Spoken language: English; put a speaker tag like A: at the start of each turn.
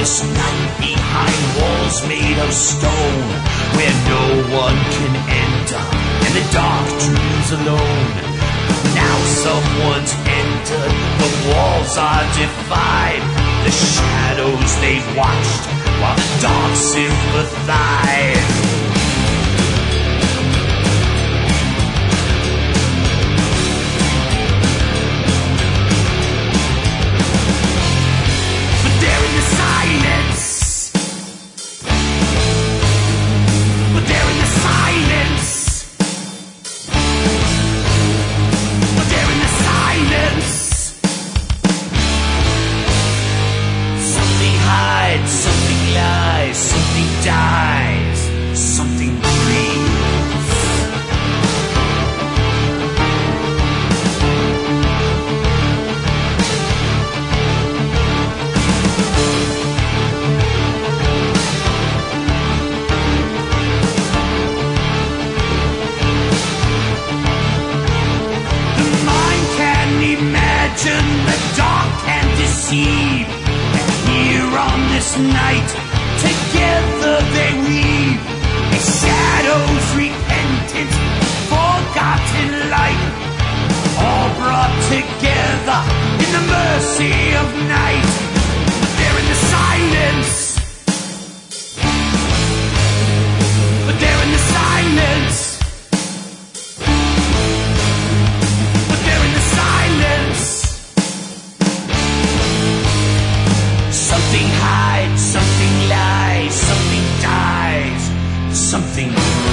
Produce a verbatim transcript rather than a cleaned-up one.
A: this night behind walls made of stone, where no one can enter, and the dark dreams alone. Now someone's entered, the walls are defied, the shadows they've watched, while the dark sympathize. Something lies, something dies, something breathes. The mind can imagine, the dark can deceive. Here on this night, together they weave a shadow's repentance, forgotten light, all brought together in the mercy of night. They're in the silence, but they're in the silence, but they're in the silence. Something hides, something lies, something dies, something